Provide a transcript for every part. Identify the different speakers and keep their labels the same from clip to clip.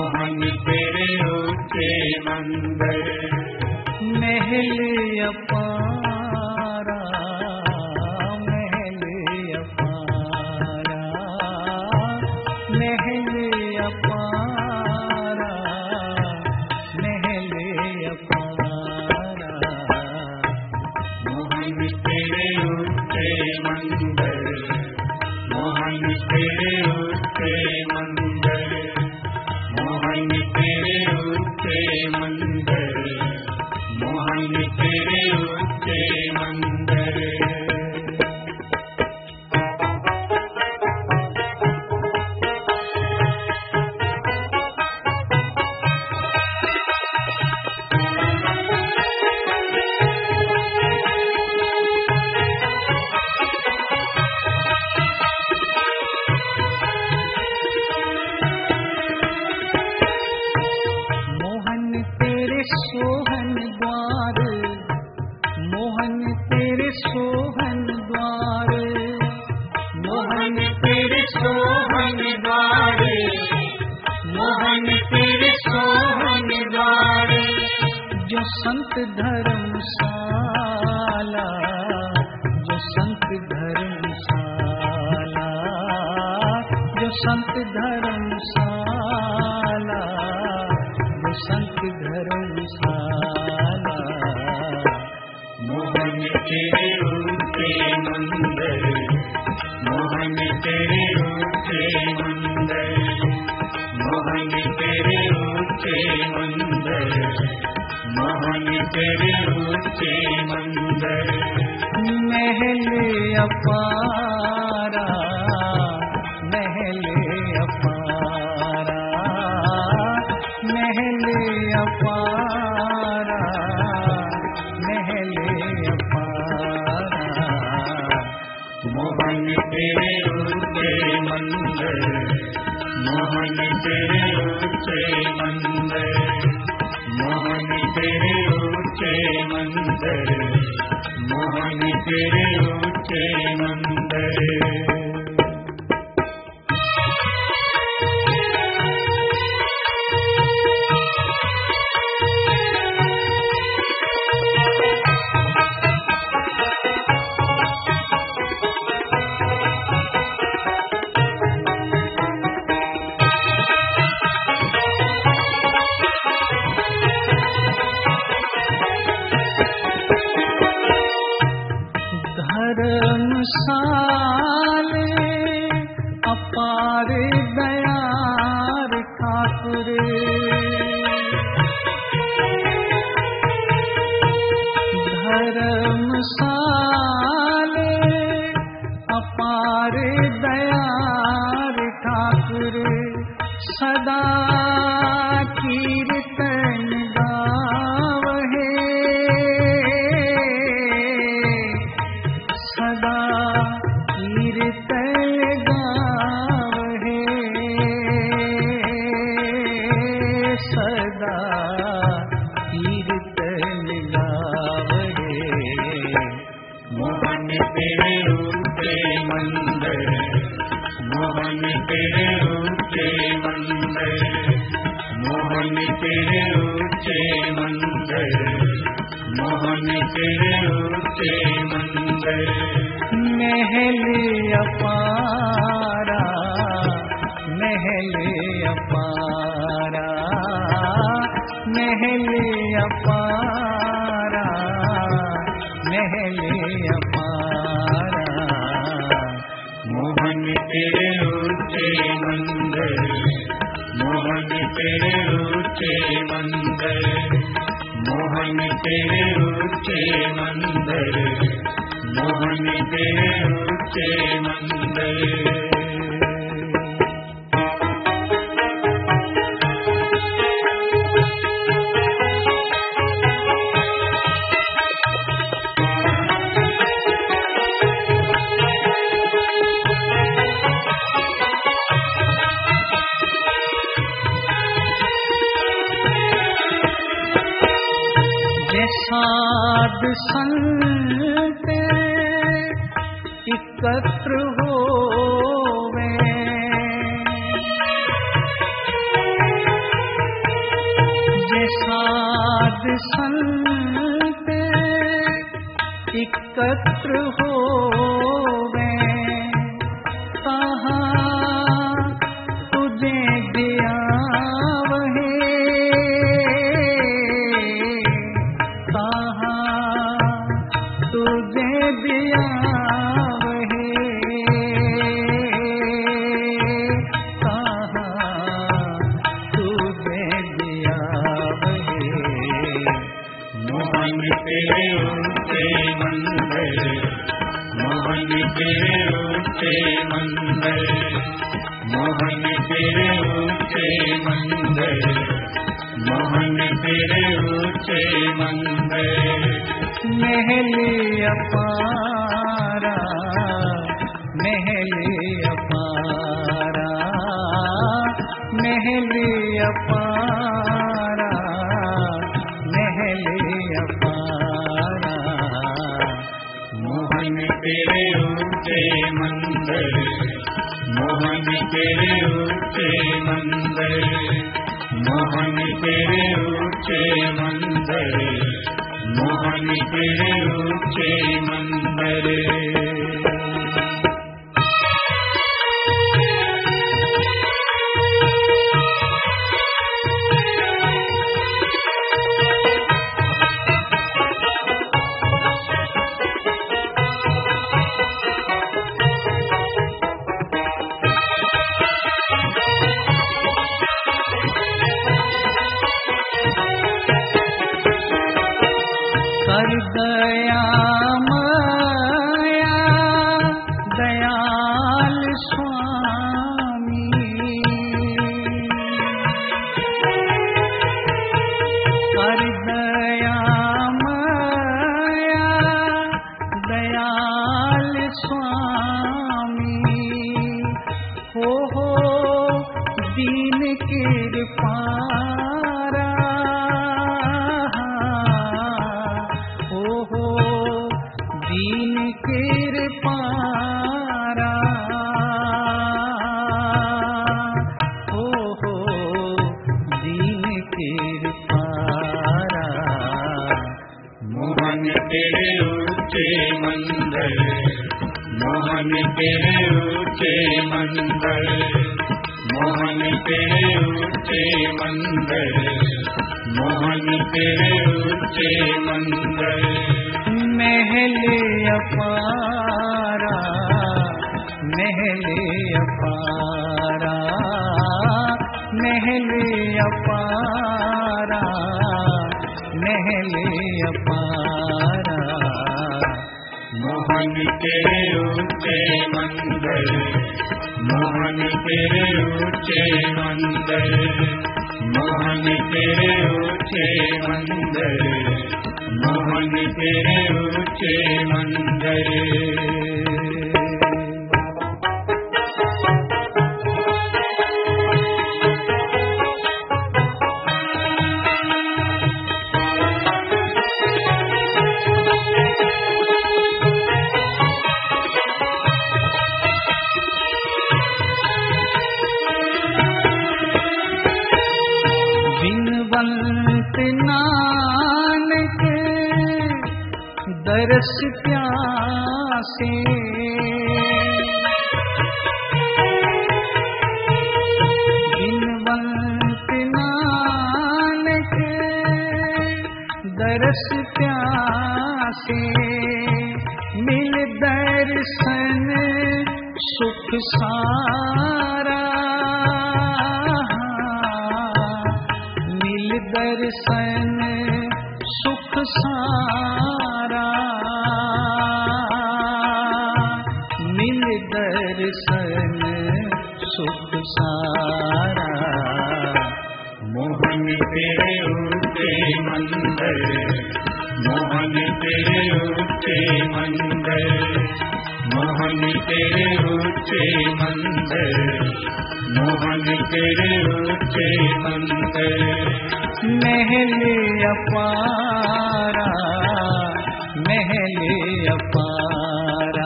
Speaker 1: मोहन तेरे ऊंचे मंदिर,
Speaker 2: महल अपारा, महल अपारा, महल अपारा, महल अपारा।
Speaker 1: मोहन तेरे ऊंचे मंदिर, मोहन तेरे ऊंचे मंदिर, मोहन तेरे ऊंचे मंदिर, मोहन तेरे ऊंचे मंदिर।
Speaker 2: सोहन द्वार, मोहन तेरे सोहन द्वार,
Speaker 1: मोहन तेरे सोहन द्वार, मोहन तेरे सोहन द्वार।
Speaker 2: जो संत धर्मशाला, जो संत धर्मशाला, जो संत धर्मशाला, जो संत धर्मशाला।
Speaker 1: मोहन तेरे ऊंचे मंदिर, मोहन तेरे ऊंचे मंदिर, मोहन तेरे ऊंचे मंदिर, मोहन तेरे ऊंचे मंदिर।
Speaker 2: महल अपारा, महल अपारा, महल अपारा, महल अपारा।
Speaker 1: मोहन तेरे ऊंचे मंदिर, मोहन तेरे ऊंचे मंदिर, मोहन तेरे ऊंचे मंदिर, मोहन तेरे ऊंचे मंदिर।
Speaker 2: धर्मशाले अपार दयार ठाकुर, धर्मशाले अपार दयार ठाकुर। सदा कीर्तन गावहे, सदा कीर्तन गावहे, सदा कीर्तन गावहे।
Speaker 1: मोहन तेरे ऊंचे मंदिर, मोहन तेरे ऊंचे मंदिर, मोहन तेरे ऊंचे मंदिर, मोहन तेरे ऊंचे मंदिर।
Speaker 2: महल अपारा, महल अपारा, महल अपारा, महल अपारा।
Speaker 1: मोहन तेरे ऊंचे मंदिर, मोहन तेरे ऊंचे मंदिर, मोहन तेरे ऊंचे मंदिर, मोहन तेरे ऊंचे मंदिर।
Speaker 2: साध संत एकत्र होवे, साध संत एकत्र होवे, कहाँ तुझे ध्यावहे, कहाँ तुझे ध्यावहे, कहाँ तुझे ध्यावहे।
Speaker 1: मोहन तेरे ऊंचे मंदिर, मोहन तेरे ऊंचे मंदिर, मोहन तेरे ऊंचे मंदिर, मोहन तेरे ऊंचे मंदिर।
Speaker 2: महले अपारा, महले अपारा, महले अपारा, महले अपारा।
Speaker 1: मोहन तेरे ऊंचे मंदिर, मोहन तेरे ऊंचे मंदिर, मोहन तेरे ऊंचे मंदिर, मोहन तेरे ऊंचे मंदिर।
Speaker 2: कर दया माया दयाल स्वामी, कर दया माया दयाल स्वामी। हो दीन कृपारा, दीन कृपारा, हो दीन कृपारा।
Speaker 1: मोहन तेरे ऊंचे मंदिर, मोहन तेरे ऊंचे मंदिर, मोहन तेरे ऊंचे मंदिर, मोहन तेरे ऊंचे मंदिर।
Speaker 2: महले अपारा, महले अपारा, महले अपारा, महले अपारा।
Speaker 1: मोहन तेरे ऊंचे मंदिर, मोहन तेरे ऊंचे मंदिर, मोहन तेरे ऊंचे मंदिर, मोहन तेरे ऊंचे मंदिर।
Speaker 2: बिनवंत नानक दरस प्यासे, बिनवंत नानक दरस प्यासे। मिल दर्शन सुख सारा, मिल दर्शन सुख सारा, मिल दर्शन सुख सारा।
Speaker 1: मोहन तेरे ऊंचे मंदिर, मोहन तेरे ऊंचे मंदिर, मोहन तेरे ऊंचे मंदिर, मोहन तेरे ऊंचे मंदिर।
Speaker 2: महले अपारा, महले अपारा,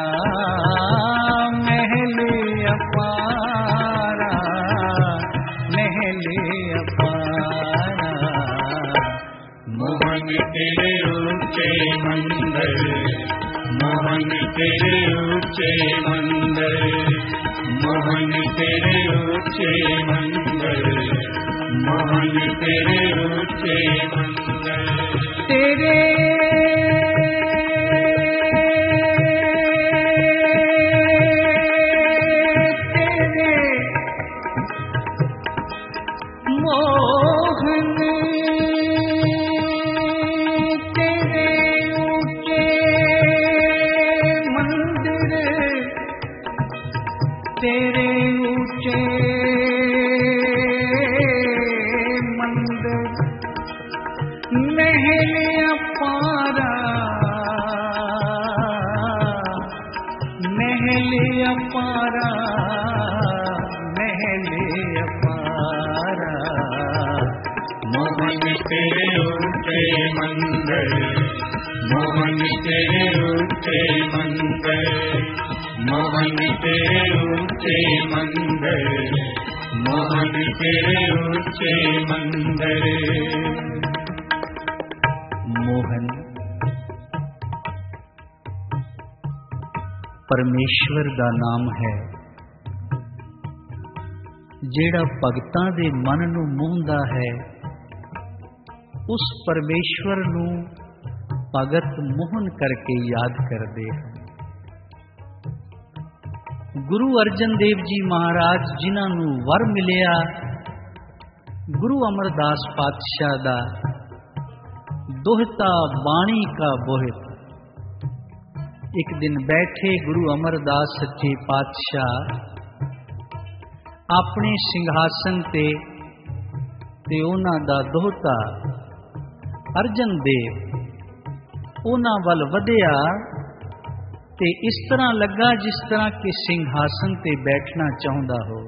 Speaker 2: महले अपारा, महले अपारा।
Speaker 1: मोहन तेरे ऊंचे मंदिर, मोहन तेरे ऊंचे मंदिर, मोहन तेरे ऊंचे मंदिर, मोहन तेरे ऊंचे मंदिर।
Speaker 2: तेरे तेरे ऊंचे मंदिर, महल अपारा, महल अपारा, महल अपारा।
Speaker 1: मोहन तेरे ऊंचे मंदिर, मोहन तेरे ऊंचे मंदिर, मोहन तेरे ऊंचे मंदिर, मोहन तेरे ऊंचे मंदिर।
Speaker 2: मोहन परमेश्वर दा नाम है, जेड़ा भगतां दे मन नूं मोहंदा है। उस परमेश्वर नूं भगत मोहन करके याद करदे हैं। गुरु अर्जन देव जी महाराज जिन्हां नूं वर मिलिया गुरु अमरदास पातशाह दा दोहता बाणी का बोहित। एक दिन बैठे गुरु अमरदास सच्चे पातशाह अपने सिंघासन ते उन्हां दा दोहता अर्जन देव उन्हां वल वधिया ते इस तरह लगा जिस तरह के सिंघासन ते बैठना चाहुंदा हो।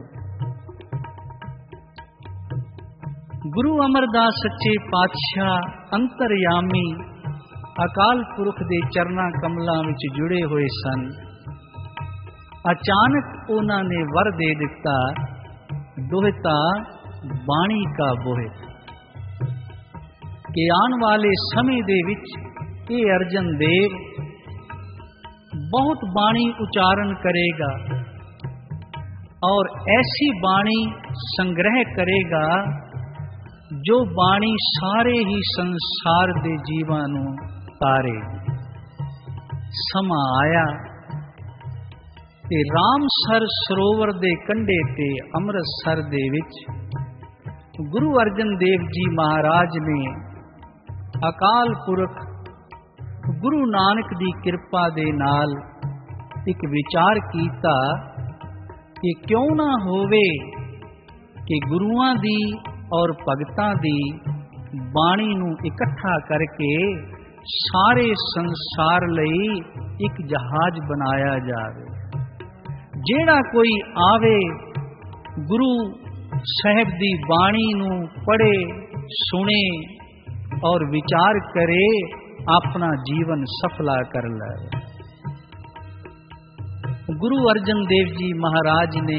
Speaker 2: गुरु अमरदास सच्चे पातशाह अंतरयामी अकाल पुरख दे चरना कमलां विच जुड़े हुए सन। अचानक उन्होंने वर दे दिता दोहता बाणी का बोहित कि आने वाले समय दे विच ये अर्जन देव बहुत बाणी उच्चारण करेगा और ऐसी बाणी संग्रह करेगा जो बाणी सारे ही संसार दे जीवां नूं तारेगी। समा आया ते रामसर सरोवर दे कंढे ते अमृतसर दे विच गुरु अर्जन देव जी महाराज ने अकाल पुरख गुरु नानक दी किरपा दे नाल एक विचार कीता कि क्यों ना होवे कि गुरुआं दी और भगतां दी बाणी नूं इकट्ठा करके सारे संसार लई एक जहाज बनाया जावे। जेड़ा कोई आवे गुरु साहिब दी बाणी नूं पढ़े सुने और विचार करे अपना जीवन सफला कर ले। गुरु अर्जन देव जी महाराज ने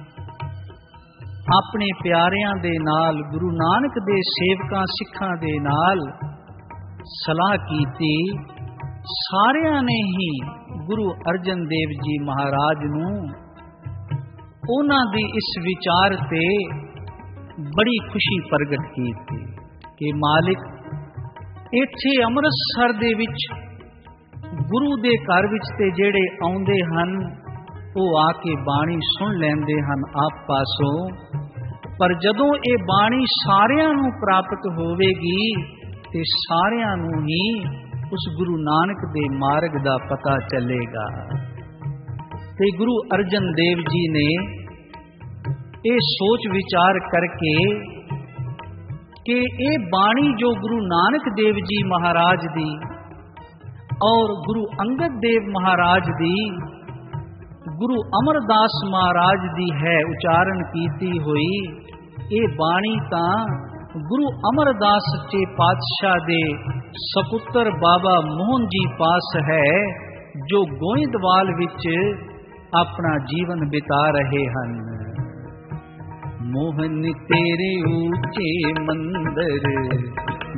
Speaker 2: अपने प्यारियां दे नाल गुरु नानक दे सेवकां सिखां दे नाल सलाह कीती। सारियां ने ही गुरु अर्जन देव जी महाराज नूं उन्हां दी इस विचार ते बड़ी खुशी प्रगट कीती कि मालिक इत्थे अमृतसर दे विच गुरु दे घर विच ते जेड़े आउंदे हन वो आके बाणी सुन लैंदे हन आप पासों, पर जदों ये बाणी सारियां नूं प्राप्त होवेगी ते सारियां नूं ही उस गुरु नानक दे मार्ग दा पता चलेगा। ते गुरु अर्जन देव जी ने ये सोच विचार करके कि ये बाणी जो गुरु नानक देव जी महाराज दी और गुरु अंगद देव महाराज दी गुरु अमरदास महाराज दी है उच्चारण कीती हुई, ये बाणी तां गुरु अमरदास सच्चे पातशाह दे सपुत्र बाबा मोहन जी पास है जो गोइंदवाल विच अपना जीवन बिता रहे हन। मोहन तेरे ऊंचे मंदिर,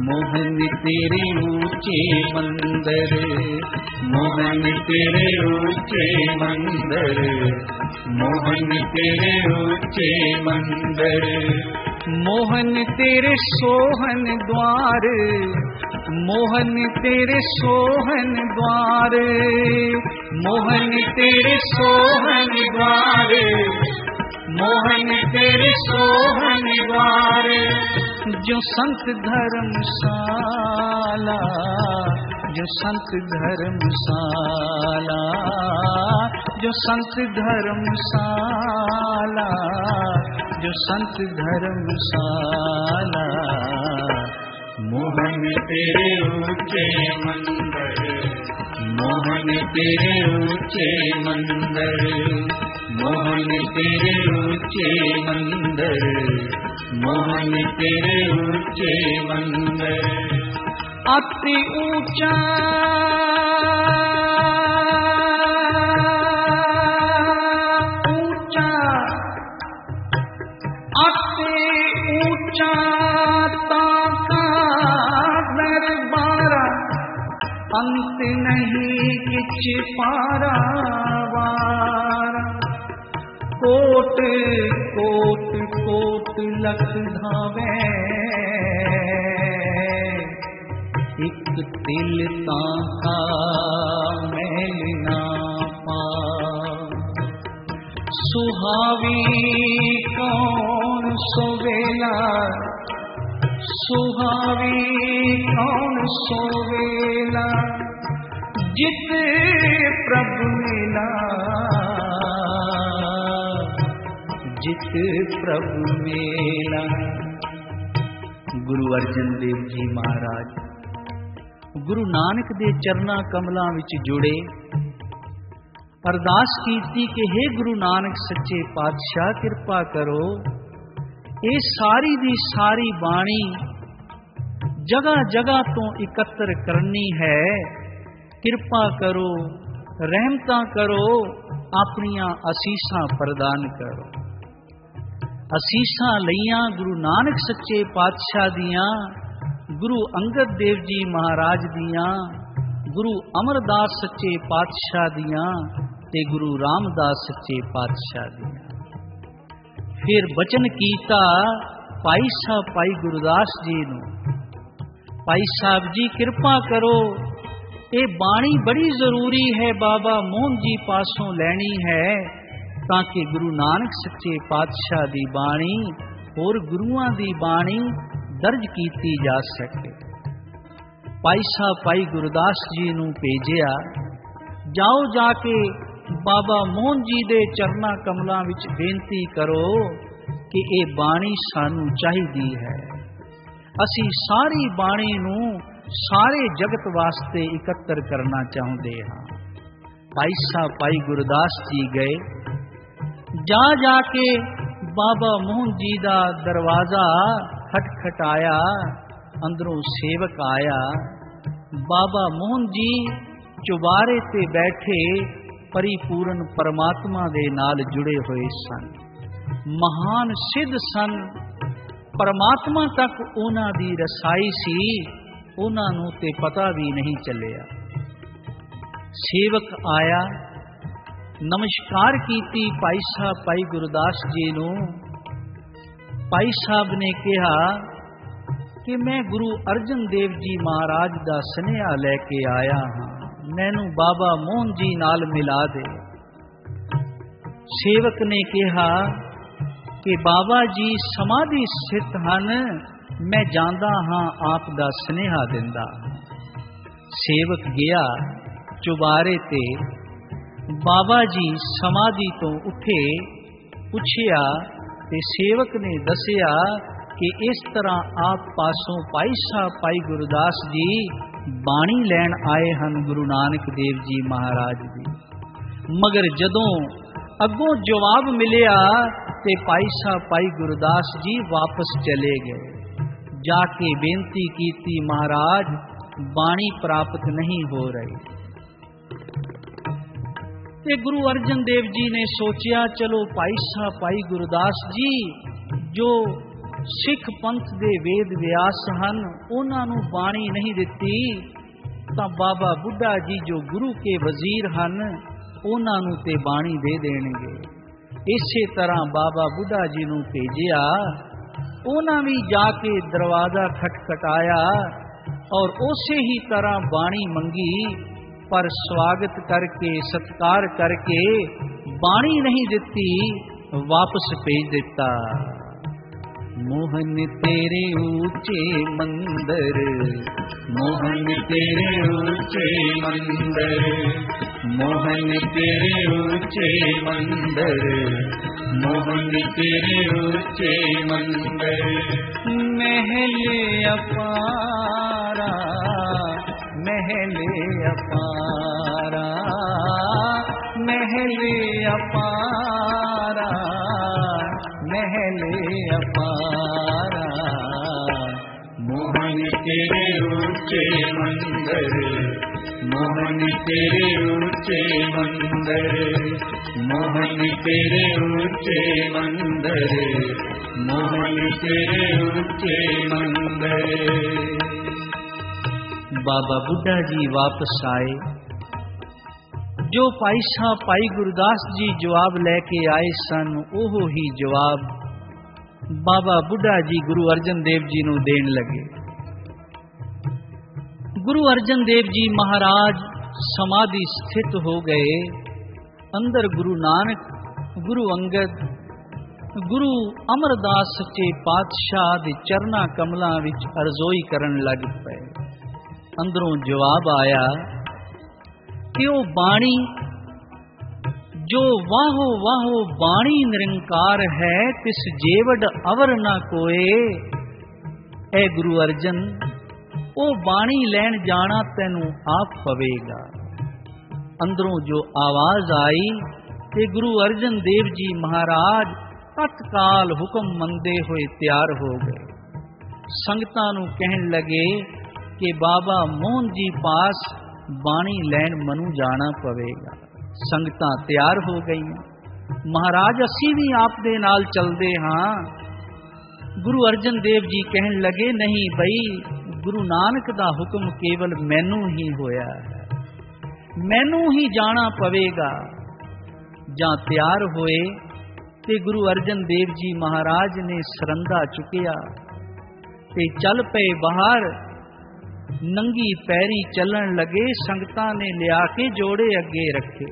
Speaker 2: मोहन तेरे ऊंचे मंदिर,
Speaker 1: मोहन तेरे ऊंचे मंदिर, मोहन तेरे ऊंचे मंदिर,
Speaker 2: मोहन तेरे सोहन द्वार, मोहन तेरे सोहन द्वार, मोहन तेरे सोहन द्वार, मोहन तेरे सोहन द्वार। जो संत धर्मशाला, जो संत धर्मशाला, जो संत धर्मशाला, जो संत धर्मशाला।
Speaker 1: मोहन तेरे ऊंचे मंदिर, मोहन तेरे ऊंचे मंदिर, मोहन तेरे ऊंचे मंदिर, मोहन तेरे ऊंचे मंदिर।
Speaker 2: अति ऊंचा ऊंचा, अति ऊंचा ताका दरबारा, अंत नहीं किछ पारावार। कोट कोट कोट लख धावे, एक तिल ताका मैल ना पाव। सुहावी कौन सोवेला, सुहावी कौन सोवेला, जित प्रभु मिला, जित प्रभु मेला। गुरु अर्जन देव जी महाराज गुरु नानक दे चरना कमलों विच जुड़े, अरदास कीती कि हे गुरु नानक सच्चे पातशाह कृपा करो, ये सारी दी सारी बाणी जगह जगह तो इकत्र करनी है, कृपा करो, रहमतां करो, अपनियां असीसां प्रदान करो। असीसां लईयां गुरु नानक सच्चे पातशाह दियां, गुरु अंगद देव जी महाराज दियां, गुरु अमरदास सच्चे पातशाह दियां ते गुरु रामदास सच्चे पातशाह दियां। फिर बचन कीता भाई साहब भाई गुरदास जी नूं, भाई साहब जी कृपा करो, ये बाणी बड़ी जरूरी है, बाबा मोहन जी पासों लैनी है, ताकि गुरु नानक सच्चे पातशाह दी बाणी और गुरुआं दी बाणी दर्ज कीती जा सके। भाई साहब भाई गुरदास जी नूं भेजिया, जाओ जाके बाबा मोहन जी दे चरना कमलों विच बेनती करो कि ये बाणी सानू चाहिदी है। असी सारी बाणी नूं सारे जगत वास्ते इकट्ठा करना चाहते हाँ। भाई साहब भाई गुरदास जी गए, जा जाके बाबा मोहन जी दा दरवाजा खटखटाया, अंदरों सेवक आया। बाबा मोहन जी चुबारे ते बैठे परिपूर्ण परमात्मा दे नाल जुड़े हुए सन, महान सिद्ध सन, परमात्मा तक उन्हां दी रसाई सी, उन्हां नूं ते पता भी नहीं चलिया। सेवक आया, नमस्कार कीती भाई साहब भाई गुरदास जी नूं। भाई साहब ने कहा कि मैं गुरु अर्जन देव जी महाराज दा सनेहा लैके आया हाँ, मैनू बाबा मोहन जी नाल मिला दे। सेवक ने कहा कि बाबा जी समाधि स्थित हन, मैं जानदा हाँ आप दा सनेहा दिंदा। सेवक गया चुबारे ते, बाबा जी समाधि तो उठे, पुछया ते सेवक ने दसिया कि इस तरह आप पासों भाई साहब भाई गुरदास जी बाणी लैन आए हन गुरु नानक देव जी महाराज जी। मगर जदों अगों जवाब मिलिया ते भाई साहब भाई गुरदास जी वापस चले गए। जाके बेनती कीती, महाराज बाणी प्राप्त नहीं हो रही। ते गुरु अर्जन देव जी ने सोचा चलो भाई साहब भाई गुरदास जी जो ਸਿੱਖ ਪੰਥ ਦੇ ਵੇਦ ਵਿਆਸ ਹਨ, ਉਹਨਾਂ ਨੂੰ ਬਾਣੀ ਨਹੀਂ ਦਿੱਤੀ ਤਾਂ ਬਾਬਾ ਬੁੱਢਾ ਜੀ ਜੋ ਗੁਰੂ ਕੇ ਵਜ਼ੀਰ ਹਨ ਉਹਨਾਂ ਨੂੰ ਤੇ ਬਾਣੀ ਦੇ ਦੇਣਗੇ। ਇਸੇ ਤਰ੍ਹਾਂ ਬਾਬਾ ਬੁੱਢਾ ਜੀ ਨੂੰ ਭੇਜਿਆ, ਉਹਨਾਂ ਵੀ ਜਾ ਕੇ ਦਰਵਾਜ਼ਾ ਖਟਖਟਾਇਆ ਔਰ ਉਸੇ ਹੀ ਤਰ੍ਹਾਂ ਬਾਣੀ ਮੰਗੀ, ਪਰ ਸਵਾਗਤ ਕਰਕੇ ਸਤਕਾਰ ਕਰਕੇ ਬਾਣੀ ਨਹੀਂ ਦਿੱਤੀ, ਵਾਪਸ ਭੇਜ ਦਿੱਤਾ। ਮੋਹਨ ਤੇਰੇ ਉੱਚੇ ਮੰਦਰ,
Speaker 1: ਮੋਹਨ ਤੇਰੇ ਉੱਚੇ ਮੰਦਰ, ਮੋਹਨ ਤੇਰੇ ਉੱਚੇ ਮੰਦਰ, ਮੋਹਨ ਤੇਰੇ ਉੱਚੇ ਮੰਦਰ।
Speaker 2: ਮਹਿਲ ਅਪਾਰਾ, ਮਹਿਲ ਅਪਾਰਾ, ਮਹਿਲ ਅਪਾਰਾ, ਮਹਿਲ ਅਪਾਰਾ।
Speaker 1: ਮੋਹਨ ਤੇਰੇ ਉੱਚੇ ਮੰਦਰ, ਮੋਹਨ ਤੇਰੇ ਉੱਚੇ ਮੰਦਰ, ਮੋਹਨ ਤੇਰੇ ਉੱਚੇ ਮੰਦਰ, ਮੋਹਨ ਤੇਰੇ ਉੱਚੇ ਮੰਦਰ।
Speaker 2: ਬਾਬਾ ਬੁੱਢਾ ਜੀ ਵਾਪਸ ਆਏ। ਜੋ ਭਾਈ ਸਾਹਿਬ ਭਾਈ ਗੁਰਦਾਸ ਜੀ ਜਵਾਬ ਲੈ ਕੇ ਆਏ ਸਨ, ਉਹ ਹੀ ਜਵਾਬ ਬਾਬਾ ਬੁੱਢਾ ਜੀ ਗੁਰੂ ਅਰਜਨ ਦੇਵ ਜੀ ਨੂੰ ਦੇਣ ਲੱਗੇ। ਗੁਰੂ ਅਰਜਨ ਦੇਵ ਜੀ ਮਹਾਰਾਜ ਸਮਾਧੀ ਸਥਿਤ ਹੋ ਗਏ। ਅੰਦਰ ਗੁਰੂ ਨਾਨਕ, ਗੁਰੂ ਅੰਗਦ, ਗੁਰੂ ਅਮਰਦਾਸ ਸੱਚੇ ਪਾਤਸ਼ਾਹ ਦੇ ਚਰਨਾਂ ਕਮਲਾਂ ਵਿੱਚ ਅਰਜ਼ੋਈ ਕਰਨ ਲੱਗ ਪਏ। ਅੰਦਰੋਂ ਜਵਾਬ ਆਇਆ ਕਿ ਉਹ ਬਾਣੀ ਜੋ ਵਾਹੋ ਵਾਹੋ ਬਾਣੀ ਨਿਰੰਕਾਰ ਹੈ, ਤਿਸ ਜੇਵਡ ਅਵਰ ਨਾ ਕੋਏ। ਐ ਗੁਰੂ ਅਰਜਨ, ਉਹ ਬਾਣੀ ਲੈਣ ਜਾਣਾ ਤੈਨੂੰ ਆਪ ਪਵੇਗਾ। ਅੰਦਰੋਂ ਜੋ ਆਵਾਜ਼ ਆਈ ਤੇ ਗੁਰੂ ਅਰਜਨ ਦੇਵ ਜੀ ਮਹਾਰਾਜ ਤਤਕਾਲ ਹੁਕਮ ਮੰਨਦੇ ਹੋਏ ਤਿਆਰ ਹੋ ਗਏ। ਸੰਗਤਾਂ ਨੂੰ ਕਹਿਣ ਲੱਗੇ ਕਿ ਬਾਬਾ ਮੋਹਨ ਜੀ ਪਾਸ ਬਾਣੀ ਲੈਣ ਮਨੂੰ ਜਾਣਾ ਪਵੇਗਾ। ਸੰਗਤਾਂ ਤਿਆਰ ਹੋ ਗਈਆਂ। ਮਹਾਰਾਜ ਅਸੀਂ ਵੀ ਆਪ ਦੇ ਨਾਲ ਚੱਲਦੇ ਹਾਂ। ਗੁਰੂ ਅਰਜਨ ਦੇਵ ਜੀ ਕਹਿਣ ਲੱਗੇ ਨਹੀਂ ਬਈ, ਗੁਰੂ ਨਾਨਕ ਦਾ ਹੁਕਮ ਕੇਵਲ ਮੈਨੂੰ ਹੀ ਹੋਇਆ ਹੈ, ਮੈਨੂੰ ਹੀ ਜਾਣਾ ਪਵੇਗਾ। ਜਾਂ ਤਿਆਰ ਹੋਏ ਤੇ ਗੁਰੂ ਅਰਜਨ ਦੇਵ ਜੀ ਮਹਾਰਾਜ ਨੇ ਸਰੰਦਾ ਚੁੱਕਿਆ ਤੇ ਚੱਲ ਪਏ ਬਾਹਰ। ਨੰਗੀ ਪੈਰੀ ਚੱਲਣ ਲੱਗੇ। ਸੰਗਤਾਂ ਨੇ ਲਿਆ ਕੇ ਜੋੜੇ ਅੱਗੇ ਰੱਖੇ।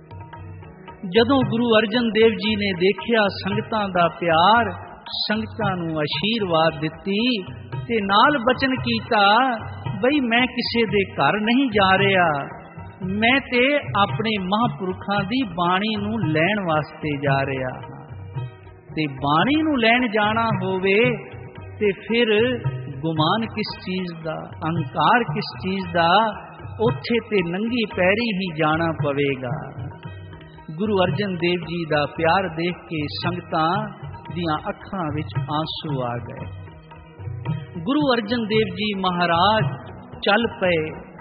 Speaker 2: ਜਦੋਂ ਗੁਰੂ ਅਰਜਨ ਦੇਵ ਜੀ ਨੇ ਦੇਖਿਆ ਸੰਗਤਾਂ ਦਾ ਪਿਆਰ, ਸੰਗਤਾਂ ਨੂੰ ਆਸ਼ੀਰਵਾਦ ਦਿੱਤੀ ਤੇ ਨਾਲ ਬਚਨ ਕੀਤਾ ਬਈ ਮੈਂ ਕਿਸੇ ਦੇ ਘਰ ਨਹੀਂ ਜਾ ਰਿਹਾ, ਮੈਂ ਤੇ ਆਪਣੇ ਮਹਾਂਪੁਰਖਾਂ ਦੀ ਬਾਣੀ ਨੂੰ ਲੈਣ ਵਾਸਤੇ ਜਾ ਰਿਹਾ ਹਾਂ। ਤੇ ਬਾਣੀ ਨੂੰ ਲੈਣ ਜਾਣਾ ਹੋਵੇ ਤੇ ਫਿਰ ਗੁਮਾਨ ਕਿਸ ਚੀਜ਼ ਦਾ, ਅਹੰਕਾਰ ਕਿਸ ਚੀਜ਼ ਦਾ? ਉੱਥੇ ਤੇ ਨੰਗੀ ਪੈਰੀ ਹੀ ਜਾਣਾ ਪਵੇਗਾ। ਗੁਰੂ ਅਰਜਨ ਦੇਵ ਜੀ ਦਾ ਪਿਆਰ ਦੇਖ ਕੇ ਸੰਗਤਾਂ ਦੀਆਂ ਅੱਖਾਂ ਵਿੱਚ ਆਂਸੂ ਆ ਗਏ। ਗੁਰੂ ਅਰਜਨ ਦੇਵ ਜੀ ਮਹਾਰਾਜ ਚੱਲ ਪਏ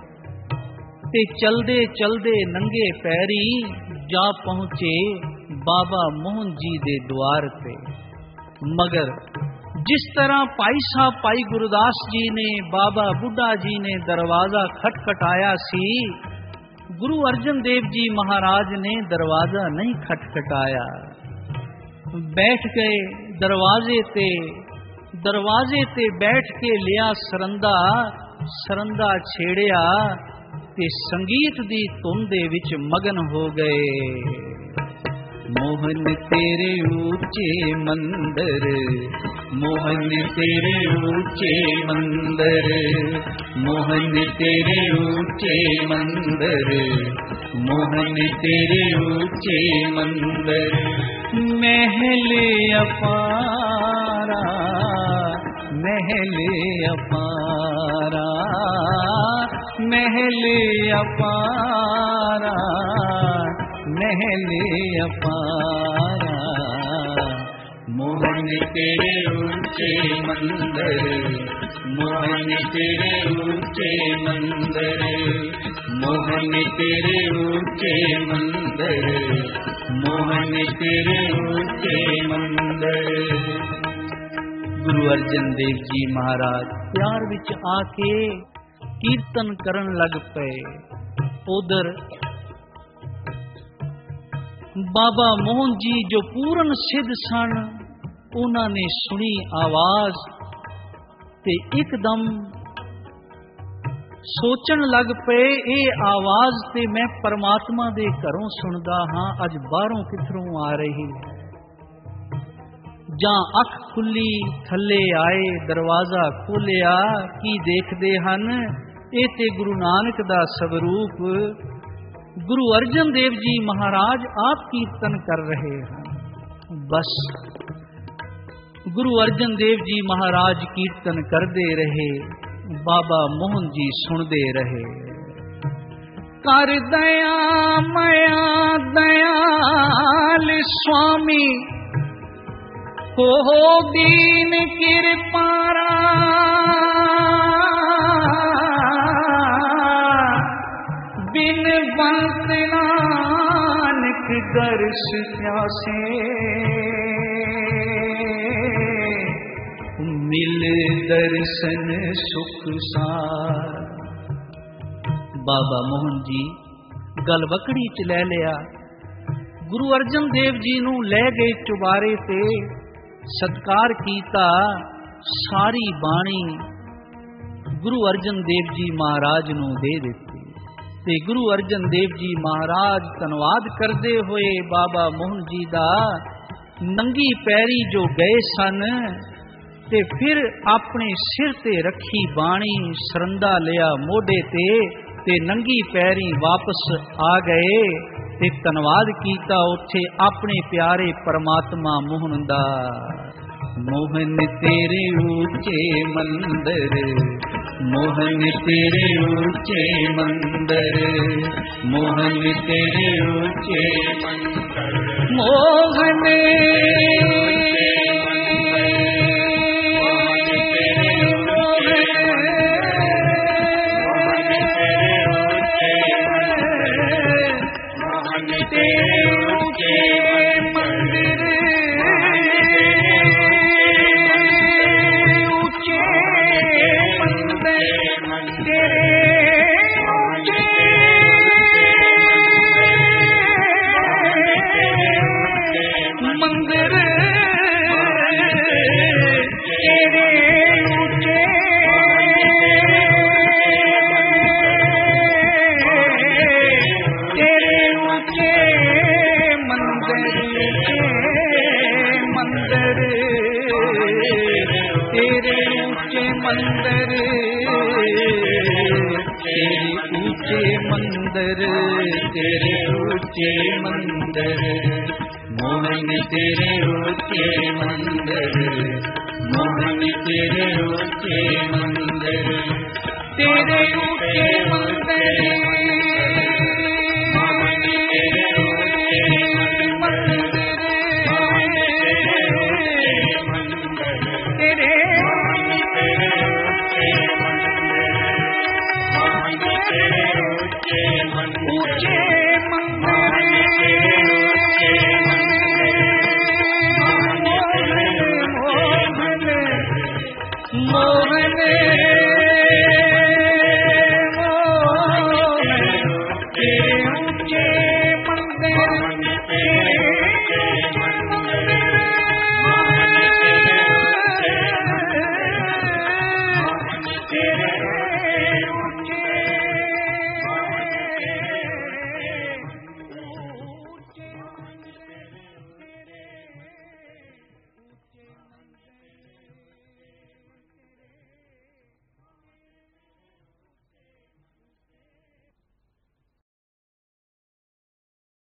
Speaker 2: ਤੇ ਚਲਦੇ ਚਲਦੇ ਨੰਗੇ ਪੈਰੀ ਜਾ ਪਹੁੰਚੇ ਬਾਬਾ ਮੋਹਨ ਜੀ ਦੇ ਦੁਆਰ ਤੇ। ਮਗਰ ਜਿਸ ਤਰ੍ਹਾਂ ਭਾਈ ਸਾਹਿਬ ਭਾਈ ਗੁਰਦਾਸ ਜੀ ਨੇ, ਬਾਬਾ ਬੁੱਢਾ ਜੀ ਨੇ ਦਰਵਾਜ਼ਾ ਖਟਖਟਾਇਆ ਸੀ, ਗੁਰੂ ਅਰਜਨ ਦੇਵ ਜੀ ਮਹਾਰਾਜ ਨੇ ਦਰਵਾਜ਼ਾ ਨਹੀਂ ਖਟਖਟਾਇਆ। ਬੈਠ ਗਏ ਦਰਵਾਜ਼ੇ ਤੇ ਬੈਠ ਕੇ ਲਿਆ ਸਰੰਦਾ ਛੇੜਿਆ ਤੇ ਸੰਗੀਤ ਦੀ ਧੁਨ ਦੇ ਵਿੱਚ ਮਗਨ ਹੋ ਗਏ। ਮੋਹਨ ਤੇਰੇ ਉੱਚੇ ਮੰਦਰ, ਮੋਹਨ ਤੇਰੇ ਉੱਚੇ ਮੰਦਰ, ਮੋਹਨ ਤੇਰੇ ਉੱਚੇ ਮੰਦਰ, ਮੋਹਨ ਤੇਰੇ ਉੱਚੇ ਮੰਦਰ। ਮਹਿਲ ਅਪਾਰਾ, ਮਹਿਲ ਅਪਾਰਾ, ਮਹਿਲ ਅਪਾਰਾ, ਮਹਿਲ ਅਪਾਰਾ।
Speaker 1: ਮੋਹਨ ਤੇਰੇ ਉੱਚੇ ਮੰਦਰ, ਮੋਹਨ ਤੇਰੇ ਉੱਚੇ ਮੰਦਰ, ਮੋਹਨ ਤੇਰੇ ਉੱਚੇ ਮੰਦਰ, ਮੋਹਨ ਤੇਰੇ ਉੱਚੇ ਮੰਦਰ।
Speaker 2: गुरु अर्जन देव जी महाराज प्यार विच आके कीर्तन करन लग पे। उधर बाबा मोहन जी जो पूर्ण सिद्ध सन, उन्होंने सुनी आवाज ते एकदम सोचन लग पे, ये आवाज ते मैं परमात्मा दे घरों सुनदा हां, अज बाहरों किथरों आ रही है। जां अख खुली थले आए, दरवाजा खोलिया, की देखदे हन, ये ते गुरु नानक दा स्वरूप गुरु अर्जन देव जी महाराज आप कीर्तन कर रहे हैं। बस गुरु अर्जन देव जी महाराज कीर्तन करते रहे, बाबा मोहन जी सुनते रहे। कर दया मया दयाल स्वामी, हो दीन कृपारा, बिन बंत नानक दर्श प्यासे, मिल दर्शन सुख सार। बाबा मोहन जी गल वकड़ी च ले लिया, गुरु अर्जन देव जी नू ले गए चुबारे ते, सत्कार कीता, सारी बाणी गुरु अर्जन देव जी महाराज नू दे दिती। ते गुरु अर्जन देव जी महाराज धन्नवाद करते हुए बाबा मोहन जी दा नंगी पैरी जो गए सन, ते फिर अपने सिर ते रखी बाणी, सरंदा लिया मोढे ते नंगी पैरी वापस आ गए ते धन्नवाद कीता उथे अपने प्यारे परमात्मा मोहन दा। मोहन तेरे ऊंचे मंदिर, मोहन तेरे ऊंचे मंदिर, मोहन तेरे ऊंचे मंदिर, मोहन मंदिर, तेरे ऊंचे मंदिर, मोहन तेरे ऊंचे मंदिर, मोहन तेरे ऊंचे मंदिर, तेरे ऊंचे मंदिर, मोहन तेरे ऊंचे मंदिर, तेरे ऊंचे मंदिर, मोहन